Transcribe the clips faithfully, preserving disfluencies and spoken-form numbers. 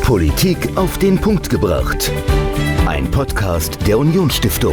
Politik auf den Punkt gebracht. Ein Podcast der Unionsstiftung.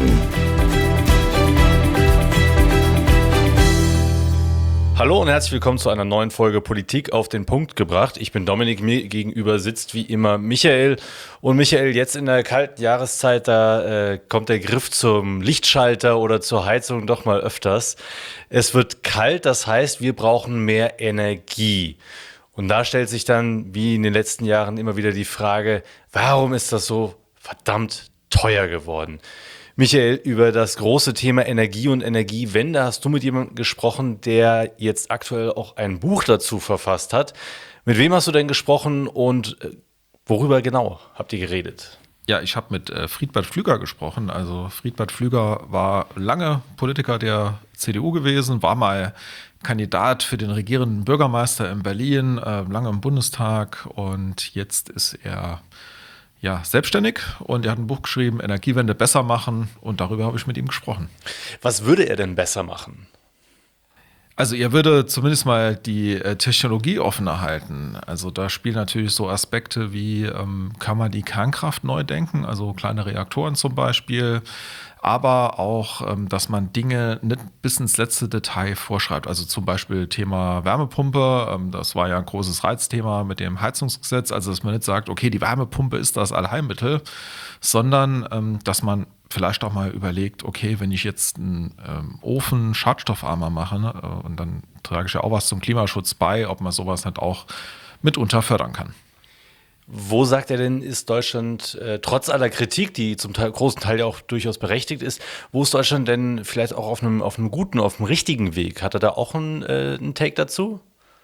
Hallo und herzlich willkommen zu einer neuen Folge Politik auf den Punkt gebracht. Ich bin Dominik, mir gegenüber sitzt wie immer Michael. Und Michael, jetzt in der kalten Jahreszeit, da äh, kommt der Griff zum Lichtschalter oder zur Heizung doch mal öfters. Es wird kalt, das heißt, wir brauchen mehr Energie. Und da stellt sich dann, wie in den letzten Jahren, immer wieder die Frage, warum ist das so verdammt teuer geworden? Michael, über das große Thema Energie und Energiewende hast du mit jemandem gesprochen, der jetzt aktuell auch ein Buch dazu verfasst hat. Mit wem hast du denn gesprochen und worüber genau habt ihr geredet? Ja, ich habe mit äh, Friedbert Pflüger gesprochen. Also Friedbert Pflüger war lange Politiker der C D U gewesen, war mal Kandidat für den regierenden Bürgermeister in Berlin, äh, lange im Bundestag, und jetzt ist er ja selbstständig und er hat ein Buch geschrieben, Energiewende besser machen, und darüber habe ich mit ihm gesprochen. Was würde er denn besser machen? Also er würde zumindest mal die äh, Technologie offener halten. Also da spielen natürlich so Aspekte wie, ähm, kann man die Kernkraft neu denken, also kleine Reaktoren zum Beispiel, aber auch, ähm, dass man Dinge nicht bis ins letzte Detail vorschreibt. Also zum Beispiel Thema Wärmepumpe, ähm, das war ja ein großes Reizthema mit dem Heizungsgesetz, also dass man nicht sagt, okay, die Wärmepumpe ist das Allheilmittel, sondern ähm, dass man vielleicht auch mal überlegt, okay, wenn ich jetzt einen ähm, Ofen schadstoffarmer mache, ne, äh, und dann trage ich ja auch was zum Klimaschutz bei, ob man sowas nicht auch mitunter fördern kann. Wo, sagt er denn, ist Deutschland, äh, trotz aller Kritik, die zum Teil, großen Teil ja auch durchaus berechtigt ist, wo ist Deutschland denn vielleicht auch auf einem, auf einem guten, auf einem richtigen Weg? Hat er da auch einen, äh, einen Take dazu?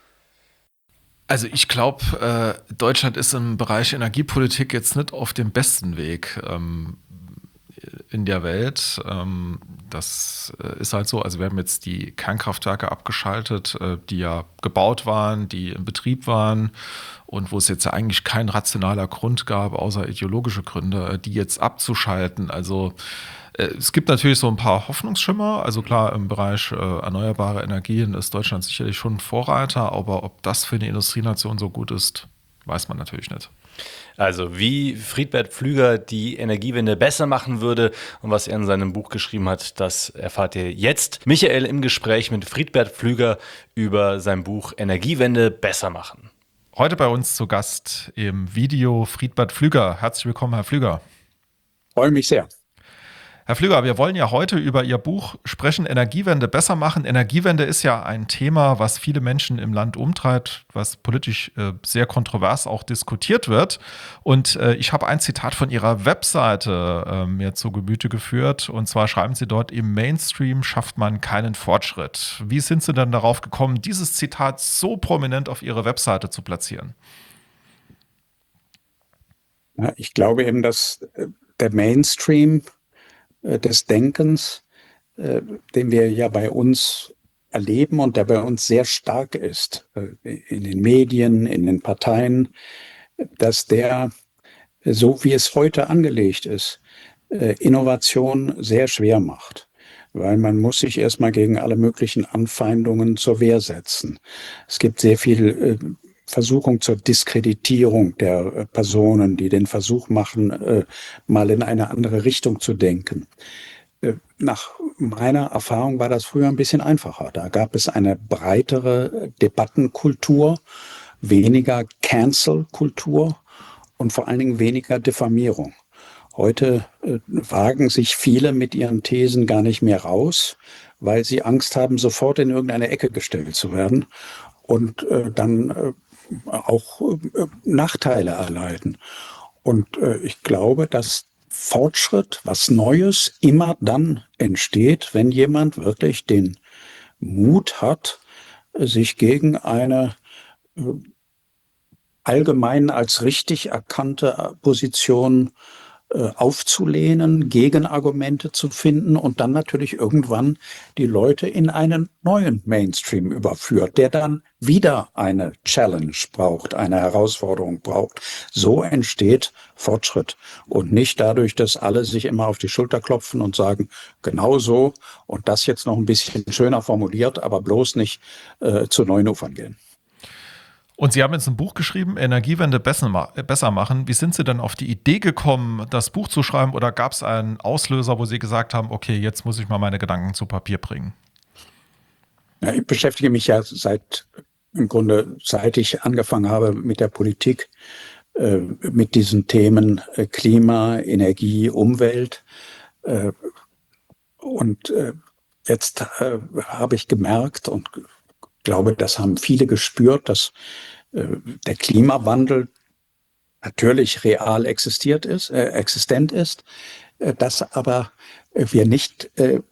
Also ich glaube, äh, Deutschland ist im Bereich Energiepolitik jetzt nicht auf dem besten Weg ähm, in der Welt. Ähm, das äh, ist halt so. Also wir haben jetzt die Kernkraftwerke abgeschaltet, äh, die ja gebaut waren, die in Betrieb waren und wo es jetzt ja eigentlich kein rationaler Grund gab, außer ideologische Gründe, äh, die jetzt abzuschalten. Also äh, es gibt natürlich so ein paar Hoffnungsschimmer. Also klar, im Bereich äh, erneuerbare Energien ist Deutschland sicherlich schon ein Vorreiter, aber ob das für eine Industrienation so gut ist, weiß man natürlich nicht. Also wie Friedbert Pflüger die Energiewende besser machen würde und was er in seinem Buch geschrieben hat, das erfahrt ihr jetzt. Michael im Gespräch mit Friedbert Pflüger über sein Buch Energiewende besser machen. Heute bei uns zu Gast im Video Friedbert Pflüger. Herzlich willkommen, Herr Pflüger. Freue mich sehr. Herr Pflüger, wir wollen ja heute über Ihr Buch sprechen, Energiewende besser machen. Energiewende ist ja ein Thema, was viele Menschen im Land umtreibt, was politisch äh, sehr kontrovers auch diskutiert wird. Und äh, ich habe ein Zitat von Ihrer Webseite äh, mir zu Gemüte geführt. Und zwar schreiben Sie dort, im Mainstream schafft man keinen Fortschritt. Wie sind Sie denn darauf gekommen, dieses Zitat so prominent auf Ihre Webseite zu platzieren? Ja, ich glaube eben, dass der Mainstream des Denkens, äh, den wir ja bei uns erleben und der bei uns sehr stark ist, äh, in den Medien, in den Parteien, dass der, so wie es heute angelegt ist, äh, Innovation sehr schwer macht. Weil man muss sich erstmal gegen alle möglichen Anfeindungen zur Wehr setzen. Es gibt sehr viel äh, Versuchung zur Diskreditierung der Personen, die den Versuch machen, mal in eine andere Richtung zu denken. Nach meiner Erfahrung war das früher ein bisschen einfacher. Da gab es eine breitere Debattenkultur, weniger Cancel-Kultur und vor allen Dingen weniger Diffamierung. Heute wagen sich viele mit ihren Thesen gar nicht mehr raus, weil sie Angst haben, sofort in irgendeine Ecke gestellt zu werden und dann auch äh, Nachteile erleiden. Und äh, ich glaube, dass Fortschritt, was Neues, immer dann entsteht, wenn jemand wirklich den Mut hat, sich gegen eine äh, allgemein als richtig erkannte Position äh, aufzulehnen, Gegenargumente zu finden und dann natürlich irgendwann die Leute in einen neuen Mainstream überführt, der dann wieder eine Challenge braucht, eine Herausforderung braucht. So entsteht Fortschritt und nicht dadurch, dass alle sich immer auf die Schulter klopfen und sagen, genau so und das jetzt noch ein bisschen schöner formuliert, aber bloß nicht äh, zu neuen Ufern gehen. Und Sie haben jetzt ein Buch geschrieben, Energiewende besser machen. Wie sind Sie denn auf die Idee gekommen, das Buch zu schreiben? Oder gab es einen Auslöser, wo Sie gesagt haben, okay, jetzt muss ich mal meine Gedanken zu Papier bringen? Ja, ich beschäftige mich ja seit, im Grunde, seit ich angefangen habe mit der Politik, äh, mit diesen Themen äh, Klima, Energie, Umwelt. Äh, und äh, jetzt äh, habe ich gemerkt und glaube, das haben viele gespürt, dass äh, der Klimawandel natürlich real existiert ist, äh, existent ist, äh, dass aber äh, wir nicht äh,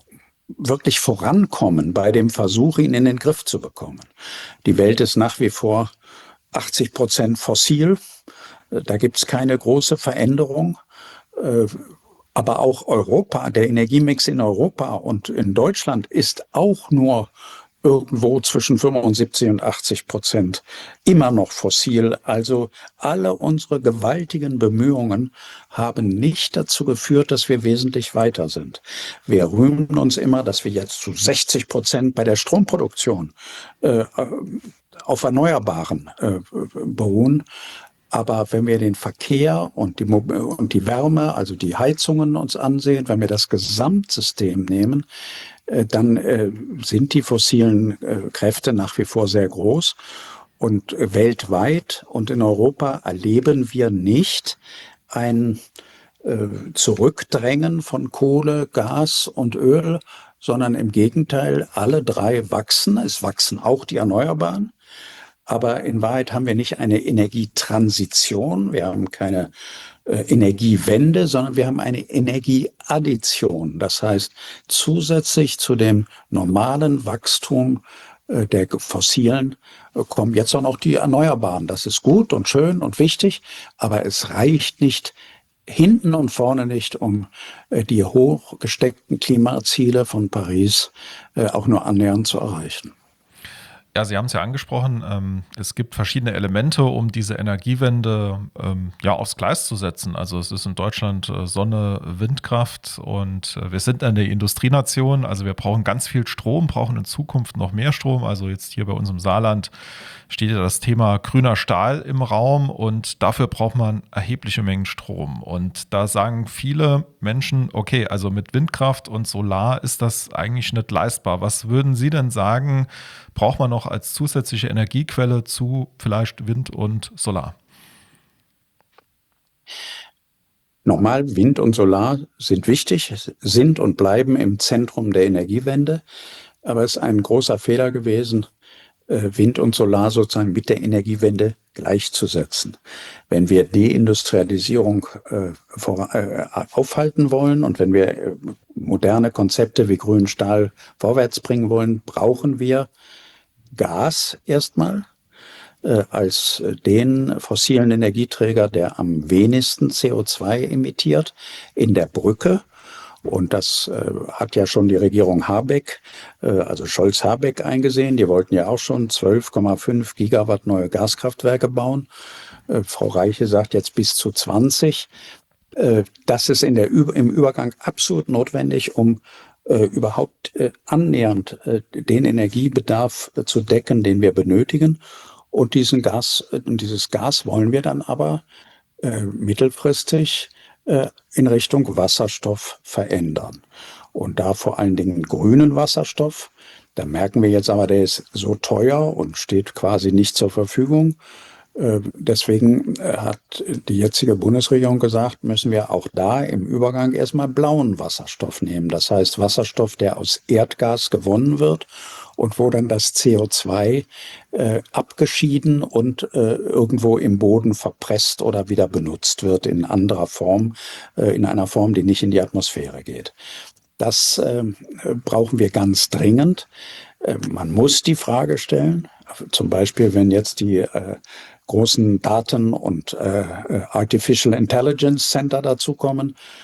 wirklich vorankommen bei dem Versuch, ihn in den Griff zu bekommen. Die Welt ist nach wie vor achtzig Prozent fossil. Äh, da gibt es keine große Veränderung. Äh, aber auch Europa, der Energiemix in Europa und in Deutschland ist auch nur irgendwo zwischen fünfundsiebzig und achtzig Prozent immer noch fossil. Also alle unsere gewaltigen Bemühungen haben nicht dazu geführt, dass wir wesentlich weiter sind. Wir rühmen uns immer, dass wir jetzt zu sechzig Prozent bei der Stromproduktion äh, auf Erneuerbaren äh, beruhen. Aber wenn wir den Verkehr und die, und die Wärme, also die Heizungen uns ansehen, wenn wir das Gesamtsystem nehmen, dann äh, sind die fossilen äh, Kräfte nach wie vor sehr groß. Und äh, weltweit und in Europa erleben wir nicht ein äh, Zurückdrängen von Kohle, Gas und Öl, sondern im Gegenteil, alle drei wachsen. Es wachsen auch die Erneuerbaren. Aber in Wahrheit haben wir nicht eine Energietransition, wir haben keine äh, Energiewende, sondern wir haben eine Energieaddition. Das heißt, zusätzlich zu dem normalen Wachstum äh, der fossilen äh, kommen jetzt auch noch die Erneuerbaren. Das ist gut und schön und wichtig, aber es reicht nicht hinten und vorne nicht, um äh, die hochgesteckten Klimaziele von Paris äh, auch nur annähernd zu erreichen. Ja, Sie haben es ja angesprochen, ähm, es gibt verschiedene Elemente, um diese Energiewende ähm, ja, aufs Gleis zu setzen. Also es ist in Deutschland äh, Sonne, Windkraft und äh, wir sind eine Industrienation, also wir brauchen ganz viel Strom, brauchen in Zukunft noch mehr Strom. Also jetzt hier bei uns im Saarland steht ja das Thema grüner Stahl im Raum und dafür braucht man erhebliche Mengen Strom. Und da sagen viele Menschen, okay, also mit Windkraft und Solar ist das eigentlich nicht leistbar. Was würden Sie denn sagen, braucht man noch als zusätzliche Energiequelle zu vielleicht Wind und Solar? Nochmal, Wind und Solar sind wichtig, sind und bleiben im Zentrum der Energiewende. Aber es ist ein großer Fehler gewesen, Wind und Solar sozusagen mit der Energiewende gleichzusetzen. Wenn wir Deindustrialisierung äh, vor, äh, aufhalten wollen und wenn wir äh, moderne Konzepte wie grünen Stahl vorwärts bringen wollen, brauchen wir Gas erstmal äh, als den fossilen Energieträger, der am wenigsten C O zwei emittiert, in der Brücke. Und das äh, hat ja schon die Regierung Habeck, äh, also Scholz-Habeck eingesehen. Die wollten ja auch schon zwölf Komma fünf Gigawatt neue Gaskraftwerke bauen. Äh, Frau Reiche sagt jetzt bis zu zwanzig. Äh, das ist in der, im Übergang absolut notwendig, um äh, überhaupt äh, annähernd äh, den Energiebedarf äh, zu decken, den wir benötigen. Und diesen Gas, äh, dieses Gas wollen wir dann aber äh, mittelfristig in Richtung Wasserstoff verändern. Und da vor allen Dingen grünen Wasserstoff. Da merken wir jetzt aber, der ist so teuer und steht quasi nicht zur Verfügung. Deswegen hat die jetzige Bundesregierung gesagt, müssen wir auch da im Übergang erstmal blauen Wasserstoff nehmen. Das heißt Wasserstoff, der aus Erdgas gewonnen wird und wo dann das C O zwei äh, abgeschieden und äh, irgendwo im Boden verpresst oder wieder benutzt wird in anderer Form, äh, in einer Form, die nicht in die Atmosphäre geht. Das äh, brauchen wir ganz dringend. Äh, man muss die Frage stellen, zum Beispiel, wenn jetzt die äh, großen Daten- und äh, Artificial Intelligence Center dazukommen,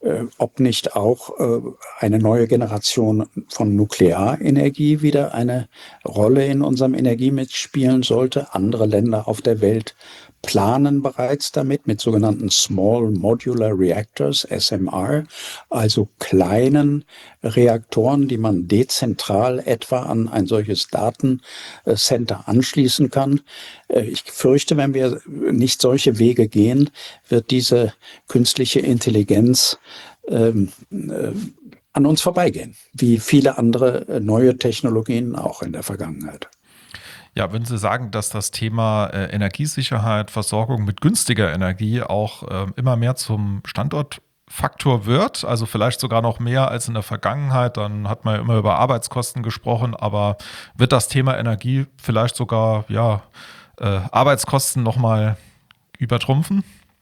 ob nicht auch eine neue Generation von Nuklearenergie wieder eine Rolle in unserem Energiemix spielen sollte. Andere Länder auf der Welt planen bereits damit mit sogenannten Small Modular Reactors, S M R, also kleinen Reaktoren, die man dezentral etwa an ein solches Datencenter anschließen kann. Ich fürchte, wenn wir nicht solche Wege gehen, wird diese künstliche Intelligenz ähm, äh, an uns vorbeigehen, wie viele andere neue Technologien auch in der Vergangenheit. Ja, würden Sie sagen, dass das Thema äh, Energiesicherheit, Versorgung mit günstiger Energie auch äh, immer mehr zum Standortfaktor wird? Also vielleicht sogar noch mehr als in der Vergangenheit. Dann hat man ja immer über Arbeitskosten gesprochen, aber wird das Thema Energie vielleicht sogar ja, äh, Arbeitskosten nochmal übertrumpfen?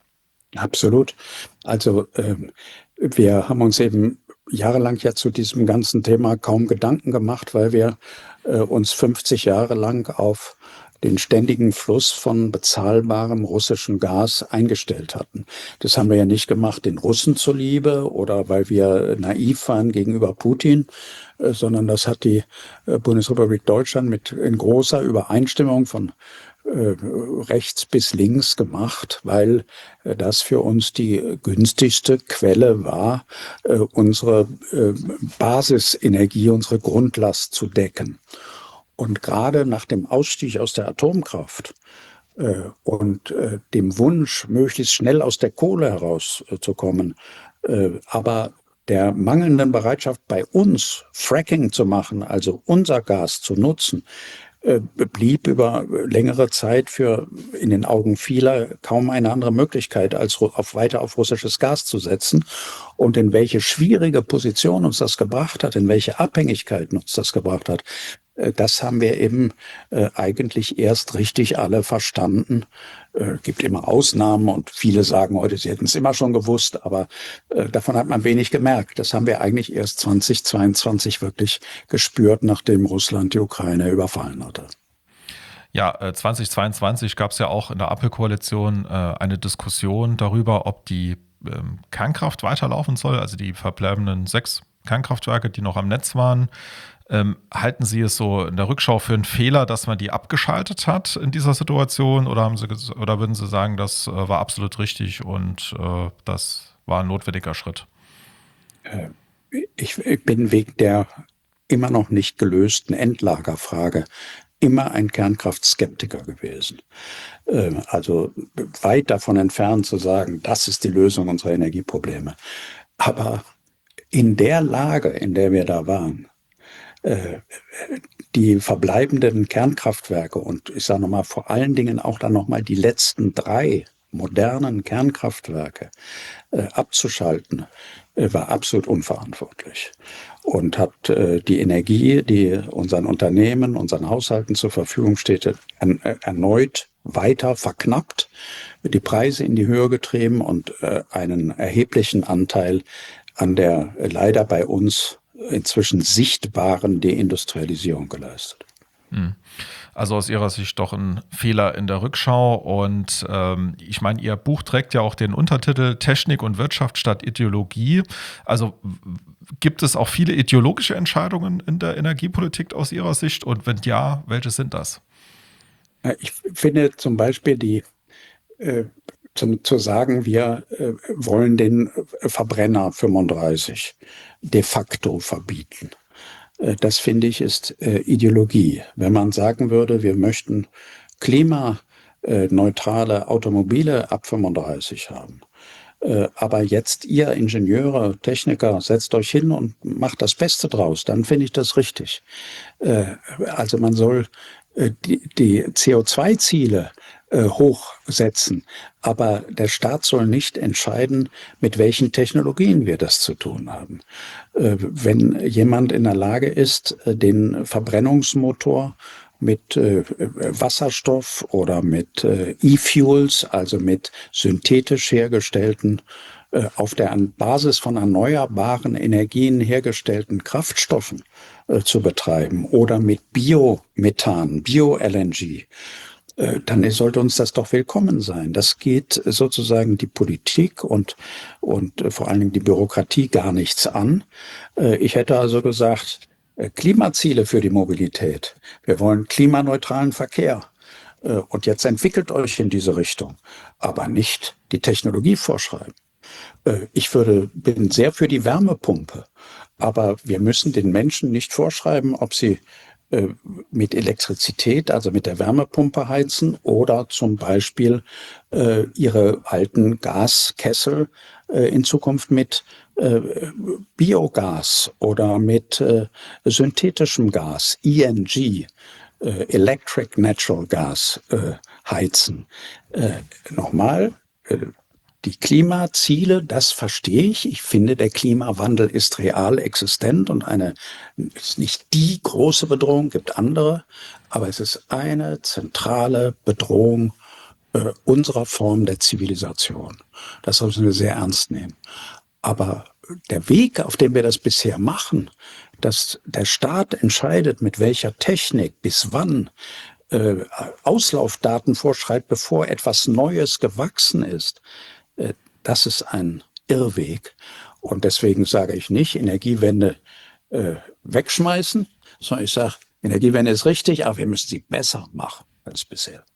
Absolut. Also ähm, wir haben uns eben jahrelang ja zu diesem ganzen Thema kaum Gedanken gemacht, weil wir äh, uns fünfzig Jahre lang auf den ständigen Fluss von bezahlbarem russischen Gas eingestellt hatten. Das haben wir ja nicht gemacht den Russen zuliebe oder weil wir naiv waren gegenüber Putin, äh, sondern das hat die äh, Bundesrepublik Deutschland mit in großer Übereinstimmung von äh, rechts bis links gemacht, weil äh, das für uns die günstigste Quelle war, äh, unsere äh, Basisenergie, unsere Grundlast zu decken. Und gerade nach dem Ausstieg aus der Atomkraft äh, und äh, dem Wunsch, möglichst schnell aus der Kohle herauszukommen, äh, aber der mangelnden Bereitschaft bei uns, Fracking zu machen, also unser Gas zu nutzen, äh, blieb über längere Zeit für in den Augen vieler kaum eine andere Möglichkeit, als auf, weiter auf russisches Gas zu setzen. Und in welche schwierige Position uns das gebracht hat, in welche Abhängigkeit uns das gebracht hat, das haben wir eben äh, eigentlich erst richtig alle verstanden. Äh, gibt immer Ausnahmen und viele sagen heute, sie hätten es immer schon gewusst, aber äh, davon hat man wenig gemerkt. Das haben wir eigentlich erst zweitausendzweiundzwanzig wirklich gespürt, nachdem Russland die Ukraine überfallen hatte. Ja, äh, zweitausendzweiundzwanzig gab es ja auch in der Ampelkoalition äh, eine Diskussion darüber, ob die ähm, Kernkraft weiterlaufen soll, also die verbleibenden sechs Kernkraftwerke, die noch am Netz waren. Ähm, halten Sie es so in der Rückschau für einen Fehler, dass man die abgeschaltet hat in dieser Situation? Oder, haben Sie, oder würden Sie sagen, das äh, war absolut richtig und äh, das war ein notwendiger Schritt? Äh, ich, ich bin wegen der immer noch nicht gelösten Endlagerfrage immer ein Kernkraftskeptiker gewesen. Äh, also weit davon entfernt zu sagen, das ist die Lösung unserer Energieprobleme. Aber in der Lage, in der wir da waren, die verbleibenden Kernkraftwerke und ich sage nochmal vor allen Dingen auch dann nochmal die letzten drei modernen Kernkraftwerke äh, abzuschalten, äh, war absolut unverantwortlich und hat äh, die Energie, die unseren Unternehmen, unseren Haushalten zur Verfügung steht, an, äh, erneut weiter verknappt, die Preise in die Höhe getrieben und äh, einen erheblichen Anteil an der äh, leider bei uns inzwischen sichtbaren Deindustrialisierung geleistet. Also aus Ihrer Sicht doch ein Fehler in der Rückschau. Und ähm, ich meine, Ihr Buch trägt ja auch den Untertitel Technik und Wirtschaft statt Ideologie. Also gibt es auch viele ideologische Entscheidungen in der Energiepolitik aus Ihrer Sicht? Und wenn ja, welche sind das? Ich finde zum Beispiel die äh, Zum, zu sagen, wir äh, wollen den Verbrenner fünfunddreißig de facto verbieten. Äh, das finde ich ist äh, Ideologie. Wenn man sagen würde, wir möchten klimaneutrale Automobile ab fünfunddreißig haben, äh, aber jetzt ihr Ingenieure, Techniker, setzt euch hin und macht das Beste draus, dann finde ich das richtig. Äh, also man soll äh, die, die C O zwei Ziele hochsetzen. Aber der Staat soll nicht entscheiden, mit welchen Technologien wir das zu tun haben. Wenn jemand in der Lage ist, den Verbrennungsmotor mit Wasserstoff oder mit E-Fuels, also mit synthetisch hergestellten, auf der Basis von erneuerbaren Energien hergestellten Kraftstoffen zu betreiben oder mit Biomethan, Bio-L N G, äh, dann sollte uns das doch willkommen sein. Das geht sozusagen die Politik und, und äh, vor allen Dingen die Bürokratie gar nichts an. Äh, ich hätte also gesagt, äh, Klimaziele für die Mobilität. Wir wollen klimaneutralen Verkehr. Äh, und jetzt entwickelt euch in diese Richtung, aber nicht die Technologie vorschreiben. Äh, ich würde, bin sehr für die Wärmepumpe, aber wir müssen den Menschen nicht vorschreiben, ob sie äh, mit Elektrizität, also mit der Wärmepumpe heizen oder zum Beispiel äh, ihre alten Gaskessel äh, in Zukunft mit äh, Biogas oder mit äh, synthetischem Gas, E N G, äh, Electric Natural Gas, äh, heizen. Äh, nochmal, äh, die Klimaziele, das verstehe ich. Ich finde, der Klimawandel ist real existent und eine, ist nicht die große Bedrohung, gibt andere, aber es ist eine zentrale Bedrohung äh, unserer Form der Zivilisation. Das sollten wir sehr ernst nehmen. Aber der Weg, auf dem wir das bisher machen, dass der Staat entscheidet, mit welcher Technik, bis wann, äh, Auslaufdaten vorschreibt, bevor etwas Neues gewachsen ist, das ist ein Irrweg. Und deswegen sage ich nicht, Energiewende äh, wegschmeißen, sondern ich sage, Energiewende ist richtig, aber wir müssen sie besser machen als bisher.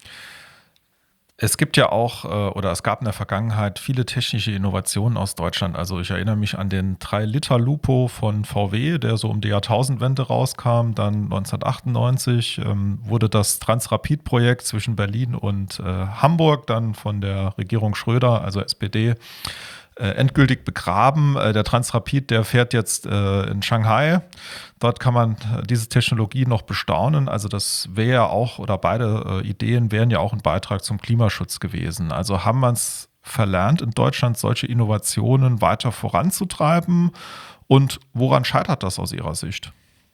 Es gibt ja auch, oder es gab in der Vergangenheit viele technische Innovationen aus Deutschland. Also ich erinnere mich an den drei Liter Lupo von V W, der so um die Jahrtausendwende rauskam. Dann neunzehnhundertachtundneunzig ähm, wurde das Transrapid-Projekt zwischen Berlin und äh, Hamburg dann von der Regierung Schröder, also S P D, äh, endgültig begraben. Äh, der Transrapid, der fährt jetzt äh, in Shanghai. Dort kann man diese Technologie noch bestaunen. Also das wäre ja auch, oder beide äh, Ideen wären ja auch ein Beitrag zum Klimaschutz gewesen. Also haben wir es verlernt, in Deutschland solche Innovationen weiter voranzutreiben? Und woran scheitert das aus Ihrer Sicht?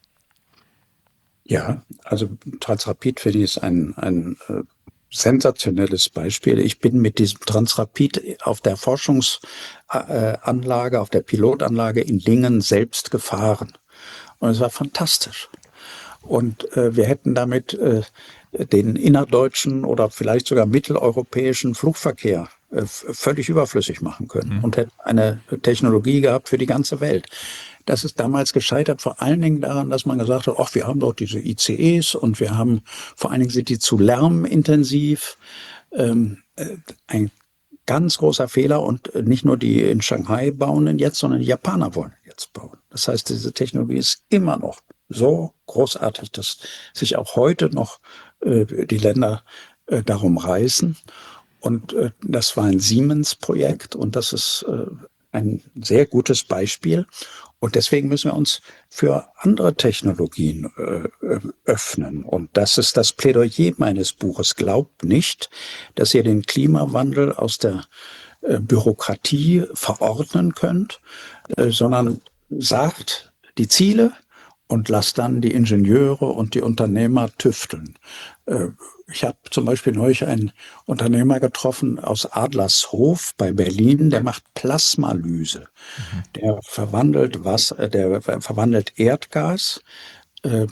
Ja, also Transrapid finde ich ist ein, ein äh, sensationelles Beispiel. Ich bin mit diesem Transrapid auf der Forschungsanlage, auf der Pilotanlage in Lingen selbst gefahren. Und es war fantastisch. Und äh, wir hätten damit äh, den innerdeutschen oder vielleicht sogar mitteleuropäischen Flugverkehr äh, völlig überflüssig machen können mhm. und hätten eine Technologie gehabt für die ganze Welt. Das ist damals gescheitert, vor allen Dingen daran, dass man gesagt hat, ach, wir haben doch diese I C Es und wir haben, vor allen Dingen sind die zu lärmintensiv. Ähm, äh, ein ganz großer Fehler, und nicht nur die in Shanghai bauen ihn jetzt, sondern die Japaner wollen ihn jetzt bauen. Das heißt, diese Technologie ist immer noch so großartig, dass sich auch heute noch äh, die Länder äh, darum reißen. Und äh, das war ein Siemens-Projekt und das ist äh, ein sehr gutes Beispiel. Und deswegen müssen wir uns für andere Technologien äh, öffnen. Und das ist das Plädoyer meines Buches. Glaubt nicht, dass ihr den Klimawandel aus der äh, Bürokratie verordnen könnt, äh, sondern sagt die Ziele und lasst dann die Ingenieure und die Unternehmer tüfteln. Äh, Ich habe zum Beispiel neulich einen Unternehmer getroffen aus Adlershof bei Berlin, der macht Plasmalyse. Mhm. Der verwandelt Wasser, der verwandelt Erdgas äh,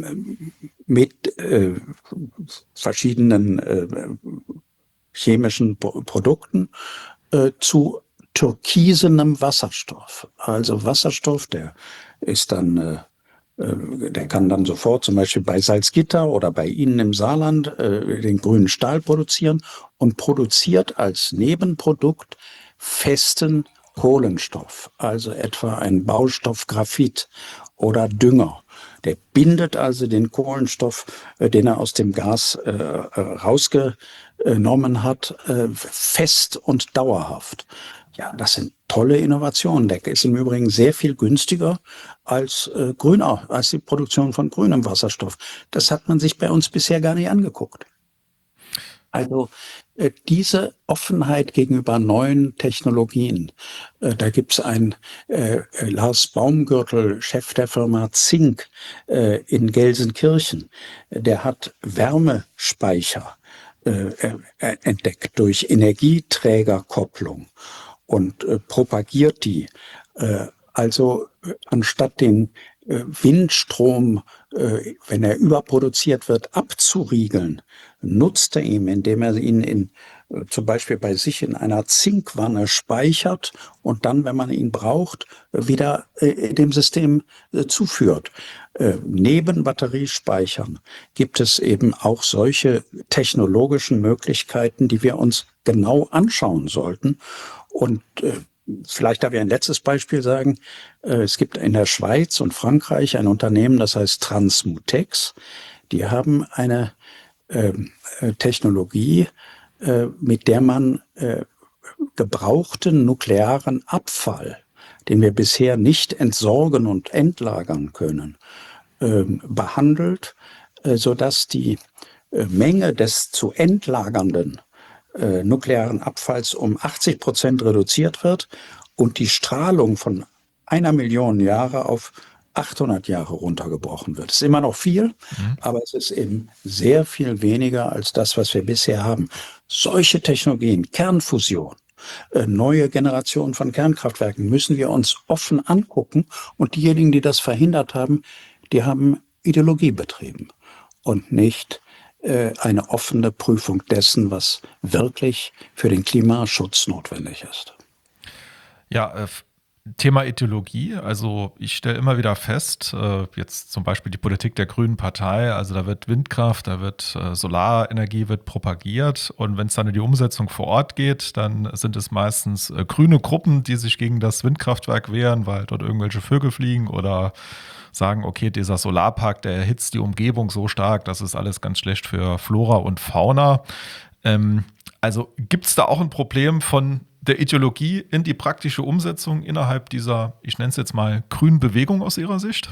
mit äh, verschiedenen äh, chemischen Pro- Produkten äh, zu türkisenem Wasserstoff. Also Wasserstoff, der ist dann äh, Der kann dann sofort zum Beispiel bei Salzgitter oder bei Ihnen im Saarland äh, den grünen Stahl produzieren und produziert als Nebenprodukt festen Kohlenstoff, also etwa ein Baustoff Graphit oder Dünger. Der bindet also den Kohlenstoff, äh, den er aus dem Gas äh, rausgenommen hat, äh, fest und dauerhaft. Ja, das sind tolle Innovationen. Der ist im Übrigen sehr viel günstiger als äh, grüner, als die Produktion von grünem Wasserstoff. Das hat man sich bei uns bisher gar nicht angeguckt. Also äh, diese Offenheit gegenüber neuen Technologien. Äh, da gibt's einen äh, Lars Baumgürtel, Chef der Firma Zink äh, in Gelsenkirchen. Der hat Wärmespeicher äh, äh, entdeckt durch Energieträgerkopplung und äh, propagiert die. Äh, also äh, anstatt den äh, Windstrom, äh, wenn er überproduziert wird, abzuriegeln, nutzt er ihn, indem er ihn in, äh, zum Beispiel bei sich in einer Zinkwanne speichert und dann, wenn man ihn braucht, äh, wieder äh, dem System äh, zuführt. Äh, neben Batteriespeichern gibt es eben auch solche technologischen Möglichkeiten, die wir uns genau anschauen sollten. Und äh, vielleicht darf ich ein letztes Beispiel sagen. Äh, es gibt in der Schweiz und Frankreich ein Unternehmen, das heißt Transmutex. Die haben eine äh, Technologie, äh, mit der man äh, gebrauchten nuklearen Abfall, den wir bisher nicht entsorgen und entlagern können, äh, behandelt, äh, sodass die äh, Menge des zu entlagernden äh, nuklearen Abfalls um achtzig Prozent reduziert wird und die Strahlung von einer Million Jahre auf achthundert Jahre runtergebrochen wird. Es ist immer noch viel, mhm. aber es ist eben sehr viel weniger als das, was wir bisher haben. Solche Technologien, Kernfusion, äh, neue Generationen von Kernkraftwerken müssen wir uns offen angucken. Und diejenigen, die das verhindert haben, die haben Ideologie betrieben und nicht äh, eine offene Prüfung dessen, was wirklich für den Klimaschutz notwendig ist. Ja, äh Thema Ideologie, also ich stelle immer wieder fest, äh, jetzt zum Beispiel die Politik der Grünen Partei, also da wird Windkraft, da wird äh, Solarenergie wird propagiert und wenn es dann in die Umsetzung vor Ort geht, dann sind es meistens äh, grüne Gruppen, die sich gegen das Windkraftwerk wehren, weil dort irgendwelche Vögel fliegen oder sagen, okay, dieser Solarpark, der erhitzt die Umgebung so stark, das ist alles ganz schlecht für Flora und Fauna. Ähm, also gibt es da auch ein Problem von der Ideologie in die praktische Umsetzung innerhalb dieser, ich nenne es jetzt mal, grünen Bewegung aus Ihrer Sicht?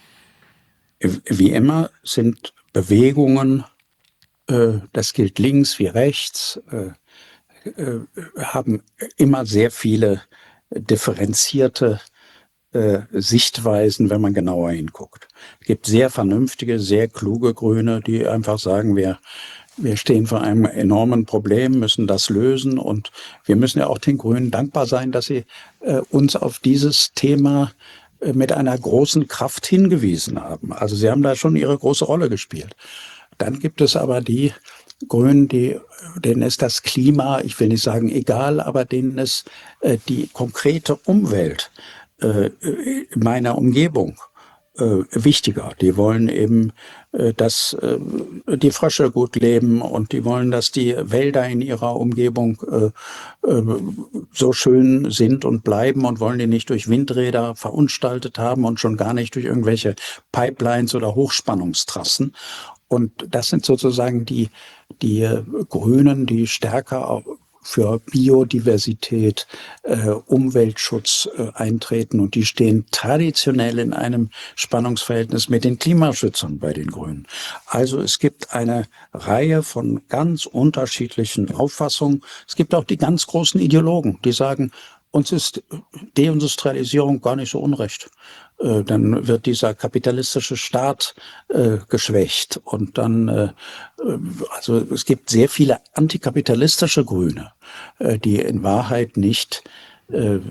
Wie immer sind Bewegungen, äh, das gilt links wie rechts, äh, äh, haben immer sehr viele differenzierte äh, Sichtweisen, wenn man genauer hinguckt. Es gibt sehr vernünftige, sehr kluge Grüne, die einfach sagen, wir Wir stehen vor einem enormen Problem, müssen das lösen und wir müssen ja auch den Grünen dankbar sein, dass sie äh, uns auf dieses Thema äh, mit einer großen Kraft hingewiesen haben. Also sie haben da schon ihre große Rolle gespielt. Dann gibt es aber die Grünen, die, denen ist das Klima, ich will nicht sagen egal, aber denen ist äh, die konkrete Umwelt äh, meiner Umgebung Äh, wichtiger. Die wollen eben, äh, dass äh, die Frösche gut leben und die wollen, dass die Wälder in ihrer Umgebung äh, äh, so schön sind und bleiben und wollen die nicht durch Windräder verunstaltet haben und schon gar nicht durch irgendwelche Pipelines oder Hochspannungstrassen. Und das sind sozusagen die, die äh, Grünen, die stärker für Biodiversität, äh, Umweltschutz äh, eintreten und die stehen traditionell in einem Spannungsverhältnis mit den Klimaschützern bei den Grünen. Also es gibt eine Reihe von ganz unterschiedlichen Auffassungen. Es gibt auch die ganz großen Ideologen, die sagen, uns ist Deindustrialisierung gar nicht so unrecht. Äh, dann wird dieser kapitalistische Staat äh, geschwächt und dann, äh, also es gibt sehr viele antikapitalistische Grüne, äh, die in Wahrheit nicht äh,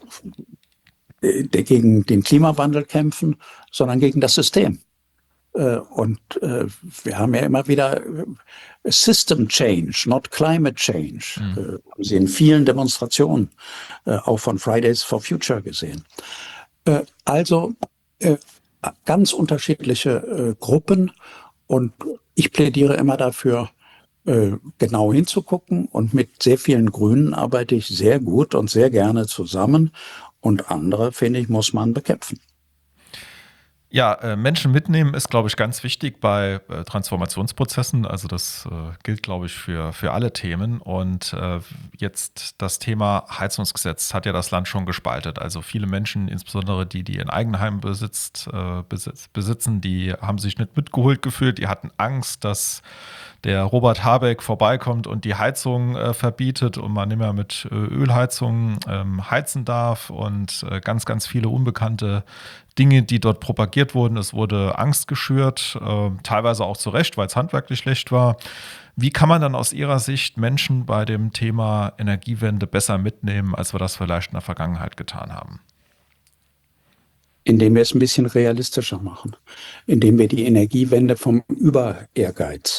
gegen den Klimawandel kämpfen, sondern gegen das System. Äh, und äh, wir haben ja immer wieder System Change, not Climate Change. Mhm. Äh, haben Sie in vielen Demonstrationen, äh, auch von Fridays for Future gesehen. Äh, also äh, ganz unterschiedliche äh, Gruppen und ich plädiere immer dafür, äh, genau hinzugucken und mit sehr vielen Grünen arbeite ich sehr gut und sehr gerne zusammen und andere, finde ich, muss man bekämpfen. Ja, äh, Menschen mitnehmen ist, glaube ich, ganz wichtig bei äh, Transformationsprozessen. Also das äh, gilt, glaube ich, für, für alle Themen. Und äh, jetzt das Thema Heizungsgesetz hat ja das Land schon gespaltet. Also viele Menschen, insbesondere die, die ein Eigenheim besitzt, äh, besitz, besitzen, die haben sich nicht mitgeholt gefühlt. Die hatten Angst, dass der Robert Habeck vorbeikommt und die Heizung äh, verbietet und man nicht mehr mit äh, Ölheizungen ähm, heizen darf und äh, ganz, ganz viele unbekannte Dinge, die dort propagiert wurden. Es wurde Angst geschürt, äh, teilweise auch zu Recht, weil es handwerklich schlecht war. Wie kann man dann aus Ihrer Sicht Menschen bei dem Thema Energiewende besser mitnehmen, als wir das vielleicht in der Vergangenheit getan haben? Indem wir es ein bisschen realistischer machen. Indem wir die Energiewende vom Über-Ehrgeiz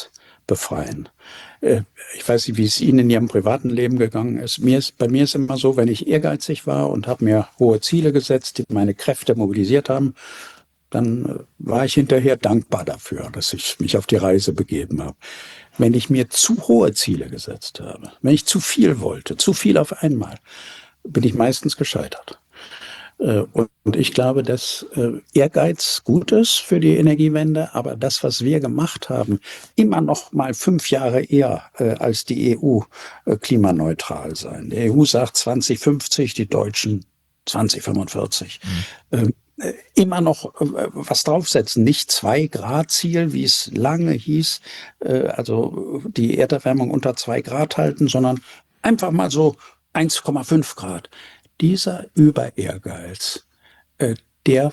befreien. Äh, ich weiß nicht, wie es Ihnen in Ihrem privaten Leben gegangen ist. Mir ist. Bei mir ist immer so, wenn ich ehrgeizig war und habe mir hohe Ziele gesetzt, die meine Kräfte mobilisiert haben, dann äh, war ich hinterher dankbar dafür, dass ich mich auf die Reise begeben habe. Wenn ich mir zu hohe Ziele gesetzt habe, wenn ich zu viel wollte, zu viel auf einmal, bin ich meistens gescheitert. Und ich glaube, dass Ehrgeiz gut ist für die Energiewende, aber das, was wir gemacht haben, immer noch mal fünf Jahre eher als die E U klimaneutral sein. Die E U sagt zwanzig fünfzig, die Deutschen zwanzig fünfundvierzig. Mhm. Immer noch was draufsetzen, nicht zwei Grad Ziel, wie es lange hieß, also die Erderwärmung unter zwei Grad halten, sondern einfach mal so eins Komma fünf Grad. Dieser Über-Ehrgeiz, äh, der,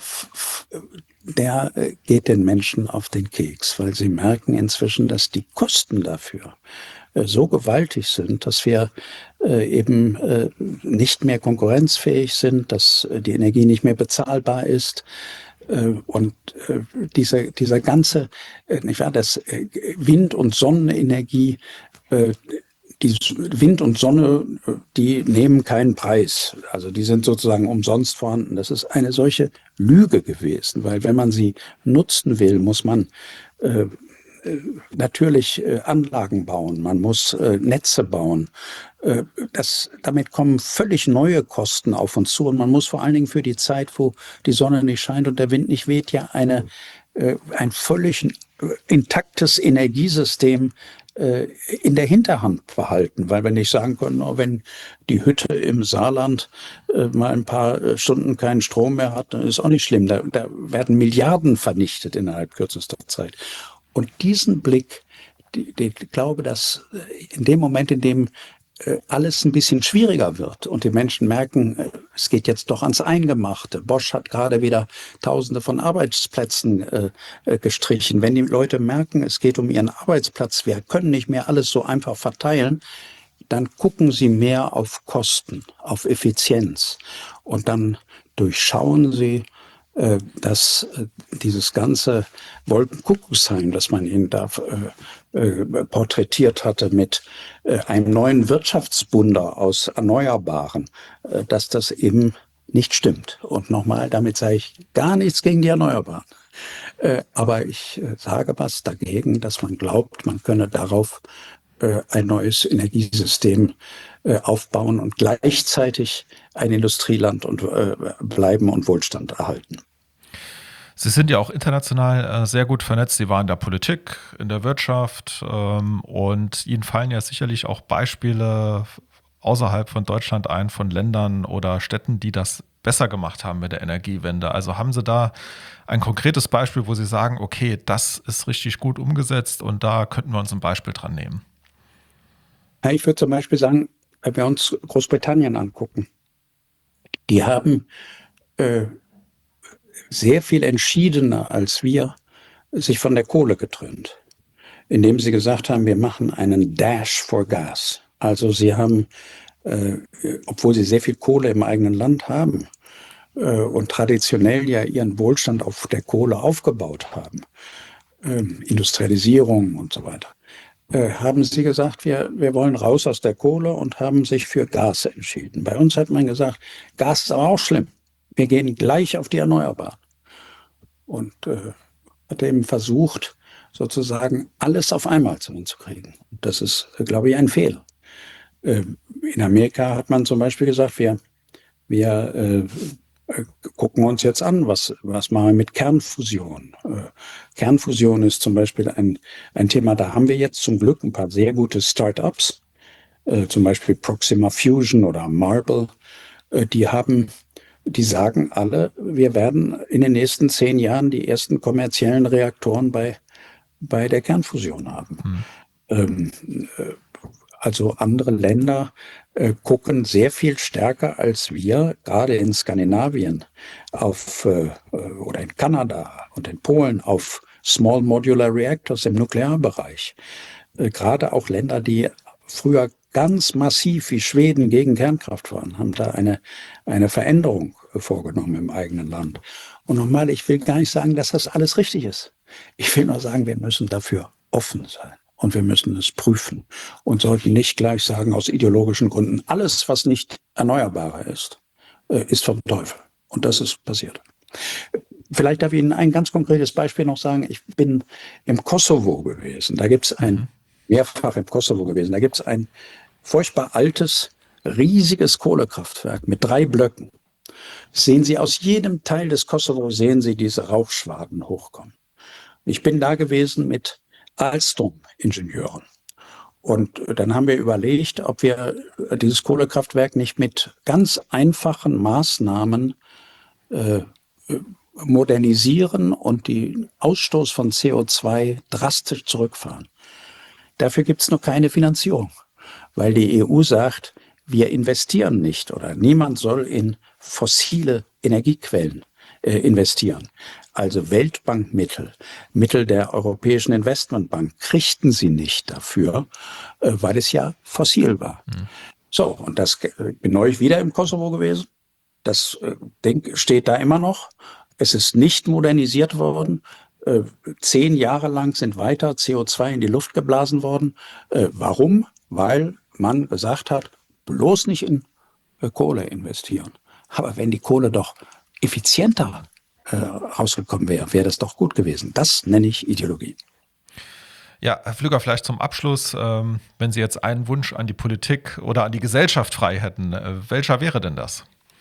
der äh, geht den Menschen auf den Keks, weil sie merken inzwischen, dass die Kosten dafür äh, so gewaltig sind, dass wir äh, eben äh, nicht mehr konkurrenzfähig sind, dass äh, die Energie nicht mehr bezahlbar ist. Äh, und äh, dieser, dieser ganze, äh, nicht wahr, das äh, Wind- und Sonnenenergie, äh, die Wind und Sonne, die nehmen keinen Preis. Also die sind sozusagen umsonst vorhanden. Das ist eine solche Lüge gewesen, weil wenn man sie nutzen will, muss man äh, natürlich äh, Anlagen bauen, man muss äh, Netze bauen. Äh, das, damit kommen völlig neue Kosten auf uns zu und man muss vor allen Dingen für die Zeit, wo die Sonne nicht scheint und der Wind nicht weht, ja eine, äh, ein völlig äh, intaktes Energiesystem in der Hinterhand behalten, weil wir nicht sagen können, oh, wenn die Hütte im Saarland äh, mal ein paar Stunden keinen Strom mehr hat, dann ist auch nicht schlimm. Da, da werden Milliarden vernichtet innerhalb kürzester Zeit. Und diesen Blick, die, die, ich glaube, dass in dem Moment, in dem äh, alles ein bisschen schwieriger wird und die Menschen merken, äh, es geht jetzt doch ans Eingemachte. Bosch hat gerade wieder Tausende von Arbeitsplätzen äh, äh, gestrichen. Wenn die Leute merken, es geht um ihren Arbeitsplatz, wir können nicht mehr alles so einfach verteilen, dann gucken sie mehr auf Kosten, auf Effizienz. Und dann durchschauen sie, äh, dass äh, dieses ganze Wolkenkuckucksheim, das man ihnen da äh, äh, porträtiert hatte mit äh, einem neuen Wirtschaftswunder aus Erneuerbaren, äh, dass das eben nicht stimmt. Und nochmal, damit sage ich gar nichts gegen die Erneuerbaren. Äh, aber ich äh, sage was dagegen, dass man glaubt, man könne darauf äh, ein neues Energiesystem äh, aufbauen und gleichzeitig ein Industrieland und, äh, bleiben und Wohlstand erhalten. Sie sind ja auch international äh, sehr gut vernetzt. Sie waren in der Politik, in der Wirtschaft ähm, und Ihnen fallen ja sicherlich auch Beispiele außerhalb von Deutschland ein, von Ländern oder Städten, die das besser gemacht haben mit der Energiewende. Also haben Sie da ein konkretes Beispiel, wo Sie sagen, okay, das ist richtig gut umgesetzt und da könnten wir uns ein Beispiel dran nehmen? Ja, ich würde zum Beispiel sagen, wenn wir uns Großbritannien angucken, die haben äh, sehr viel entschiedener als wir sich von der Kohle getrennt, indem sie gesagt haben, wir machen einen Dash for Gas. Also sie haben, äh, obwohl sie sehr viel Kohle im eigenen Land haben äh, und traditionell ja ihren Wohlstand auf der Kohle aufgebaut haben, äh, Industrialisierung und so weiter, äh, haben sie gesagt, wir, wir wollen raus aus der Kohle und haben sich für Gas entschieden. Bei uns hat man gesagt, Gas ist aber auch schlimm. Wir gehen gleich auf die Erneuerbaren. Und äh, hat eben versucht, sozusagen alles auf einmal hinzukriegen. Das ist, äh, glaube ich, ein Fehler. Äh, in Amerika hat man zum Beispiel gesagt, wir, wir äh, gucken uns jetzt an, was, was machen wir mit Kernfusion. Äh, Kernfusion ist zum Beispiel ein, ein Thema, da haben wir jetzt zum Glück ein paar sehr gute Start-ups, äh, zum Beispiel Proxima Fusion oder Marble, äh, die haben Die sagen alle, wir werden in den nächsten zehn Jahren die ersten kommerziellen Reaktoren bei, bei der Kernfusion haben. Hm. Ähm, also andere Länder äh, gucken sehr viel stärker als wir, gerade in Skandinavien auf, äh, oder in Kanada und in Polen, auf Small Modular Reactors im Nuklearbereich. Äh, gerade auch Länder, die früher ganz massiv wie Schweden gegen Kernkraft waren, haben da eine, eine Veränderung vorgenommen im eigenen Land. Und nochmal, ich will gar nicht sagen, dass das alles richtig ist. Ich will nur sagen, wir müssen dafür offen sein. und wir müssen es prüfen und sollten nicht gleich sagen, aus ideologischen Gründen, alles, was nicht erneuerbarer ist, ist vom Teufel. Und das ist passiert. Vielleicht darf ich Ihnen ein ganz konkretes Beispiel noch sagen. Ich bin im Kosovo gewesen. Da gibt es ein, mehrfach im Kosovo gewesen, da gibt es ein furchtbar altes, riesiges Kohlekraftwerk mit drei Blöcken. Sehen Sie aus jedem Teil des Kosovo, sehen Sie diese Rauchschwaden hochkommen. Ich bin da gewesen mit Alstom-Ingenieuren. Und dann haben wir überlegt, ob wir dieses Kohlekraftwerk nicht mit ganz einfachen Maßnahmen äh, modernisieren und den Ausstoß von C O zwei drastisch zurückfahren. Dafür gibt es noch keine Finanzierung, weil die E U sagt, wir investieren nicht oder niemand soll in fossile Energiequellen äh, investieren. Also Weltbankmittel, Mittel der Europäischen Investmentbank kriegten sie nicht dafür, äh, weil es ja fossil war. Mhm. So, und das äh, bin neulich wieder im Kosovo gewesen. Das äh, denk, steht da immer noch. Es ist nicht modernisiert worden. Äh, zehn Jahre lang sind weiter C O zwei in die Luft geblasen worden. Äh, warum? Weil man gesagt hat, bloß nicht in äh, Kohle investieren. Aber wenn die Kohle doch effizienter äh, rausgekommen wäre, wäre das doch gut gewesen. Das nenne ich Ideologie. Ja, Herr Pflüger, vielleicht zum Abschluss, ähm, wenn Sie jetzt einen Wunsch an die Politik oder an die Gesellschaft frei hätten, äh, welcher wäre denn das?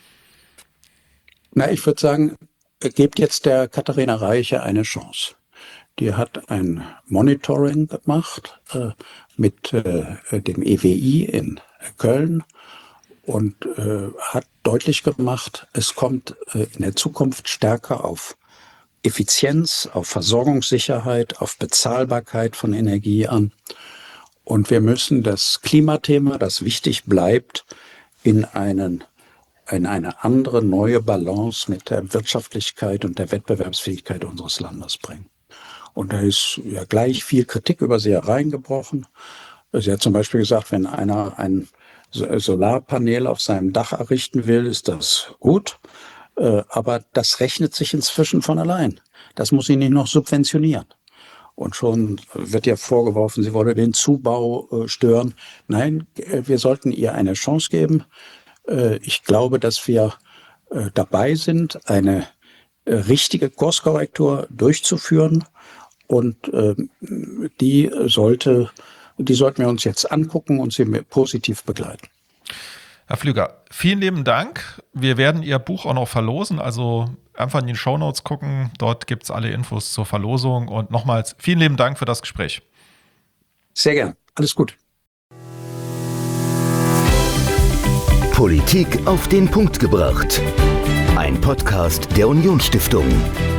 Na, ich würde sagen, gebt jetzt der Katharina Reiche eine Chance. Die hat ein Monitoring gemacht äh, mit äh, dem E W I in Köln und äh, hat deutlich gemacht, es kommt äh, in der Zukunft stärker auf Effizienz, auf Versorgungssicherheit, auf Bezahlbarkeit von Energie an. Und wir müssen das Klimathema, das wichtig bleibt, in einen in eine andere, neue Balance mit der Wirtschaftlichkeit und der Wettbewerbsfähigkeit unseres Landes bringen. Und da ist ja gleich viel Kritik über sie hereingebrochen. Sie hat zum Beispiel gesagt, wenn einer ein Solarpanel auf seinem Dach errichten will, ist das gut. Aber das rechnet sich inzwischen von allein. Das muss sie nicht noch subventionieren. Und schon wird ihr vorgeworfen, sie wolle den Zubau stören. Nein, wir sollten ihr eine Chance geben. Ich glaube, dass wir dabei sind, eine richtige Kurskorrektur durchzuführen. Und die sollte, die sollten wir uns jetzt angucken und sie positiv begleiten. Herr Pflüger, vielen lieben Dank. Wir werden Ihr Buch auch noch verlosen, also einfach in die Shownotes gucken. Dort gibt es alle Infos zur Verlosung. Und nochmals vielen lieben Dank für das Gespräch. Sehr gern. Alles gut. Politik auf den Punkt gebracht. Ein Podcast der Unionsstiftung.